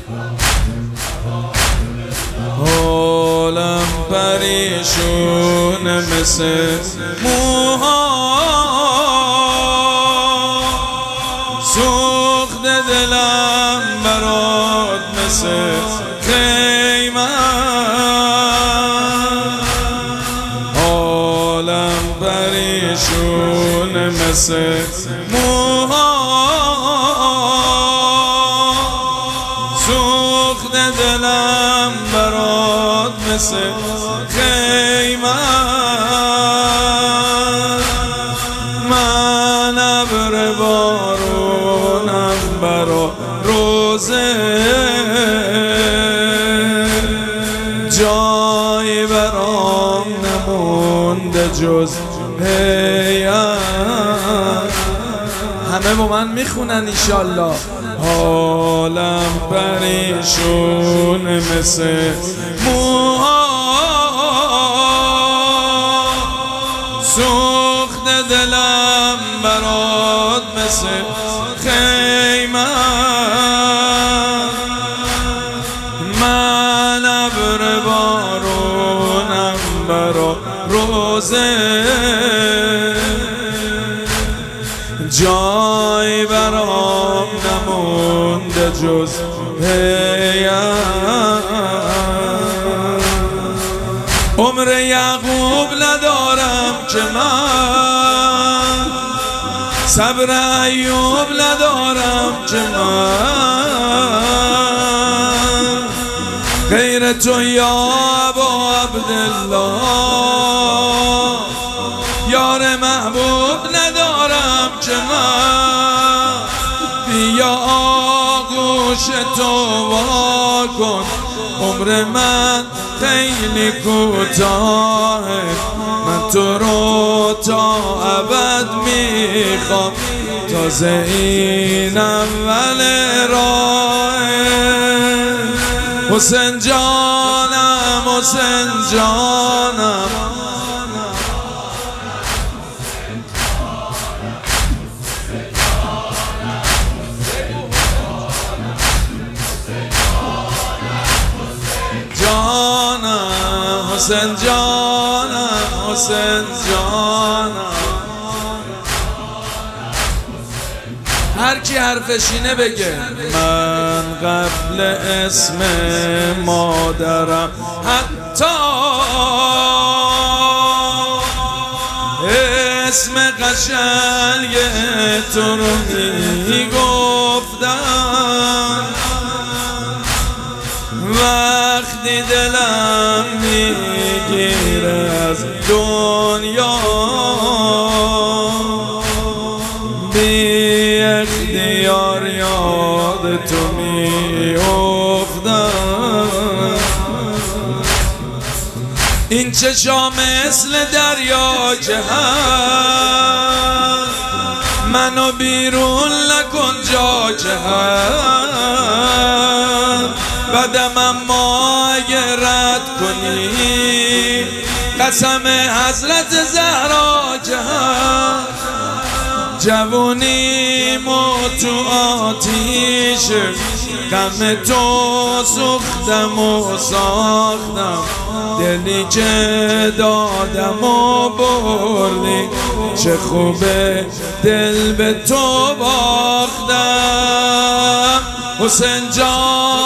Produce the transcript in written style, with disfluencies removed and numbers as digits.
حالم پریشونه مثل موها، سوخت دلم برات مثل خیمه، حالم پریشونه مثل موها، سوخت دلم برات مثل خیمه، من ابر بارونم برا روزه، جایی برام نمونده جز هیئت. همه با من میخونن ایشالله. حالم پریشونه مثل موها، سوخت دلم برات مثل خیمه، من ابر بارونم برا روزه، جای برام نمونده جز هیئت. عمر یعقوب ندارم که من، صبر ایوب ندارم که من، غیر تو یا ابا عبدالله، یار محبوب ندارم که من، بیا آغوش تو وا کن، عمر من خیلی کوتاهه، من تو رو تا ابد میخوام، تازه این اول راهه. حسین جانم، حسین جانم، جانم، حسین جانم، حسین جانم. هر کی حرفشینه بگه. من قبل اسم مادرم حتی اسم قشنگ تو رو میگفتم، وقتی دلم میگیره از دنیا، بی اختیار یاد تو میافتم. این چشام مثل دریا که هست، منو بیرون نکن جا که هست، بدم اما اگه رد کنی قسم حضرت زهرا که هست، جوونیمو تو آتیش غم تو سوختم و ساختم، دلی که دادم و بردی، چه خوبه دل به تو باختم. حسین جان،